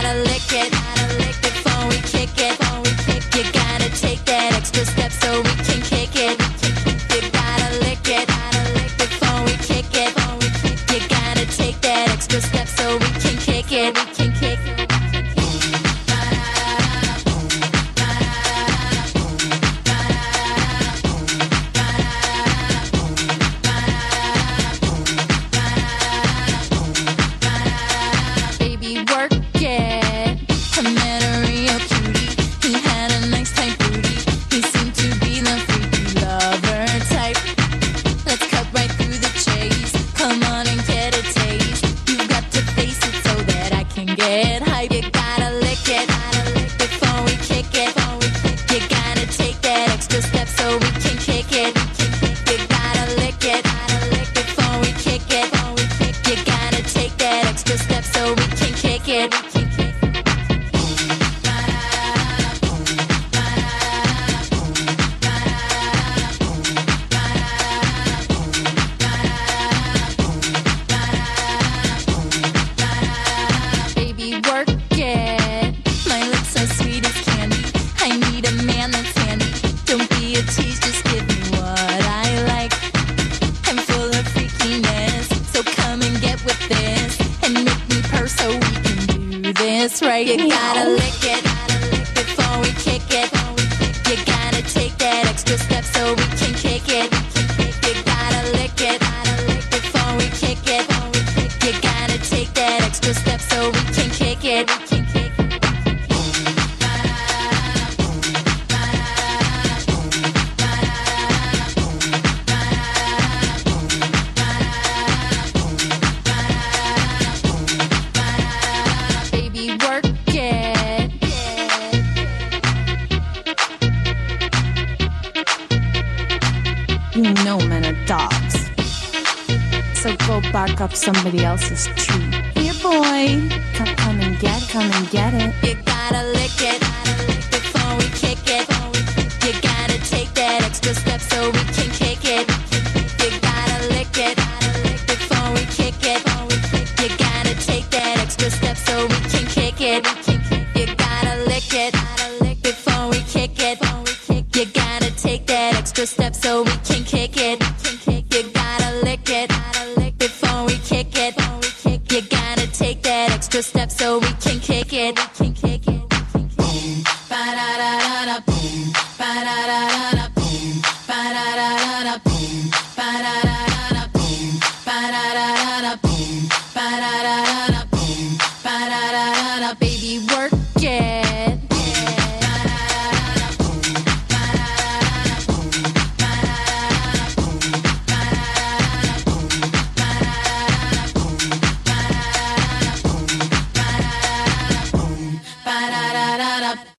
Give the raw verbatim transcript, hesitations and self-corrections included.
gotta lick it, gotta lick it before we kick it, before we kick it. You gotta take that extra step so we can kick it. You gotta lick it, gotta lick it before we kick it, before we kick it. You gotta take that extra step so we can kick it, we can kick it. That's right, you gotta lick it, gotta lick it before we kick it. You gotta take that extra step so we can kick it. You gotta lick it, gotta lick it before we kick it. You gotta take that extra step so we can kick it. You know men are dogs, so go bark up somebody else's tree. Here, boy, come, come and get, come and get it. You gotta lick it, gotta lick it before we kick it. You gotta take that extra step so we can kick it. You gotta lick it, gotta lick it before we kick it. You gotta take that extra step so we can kick it. You gotta lick it, gotta lick it before we kick it. You gotta take that extra step so we can kick it. You gotta lick it, gotta lick it before we kick it. You gotta take that extra step so we can kick it. Boom, ba da da da da, boom, ba da da da da, boom, ba da da da da, boom, ba da da da da, boom, ba da da da da, boom, ba da da da da, boom, ba da da da da. Baby, work it.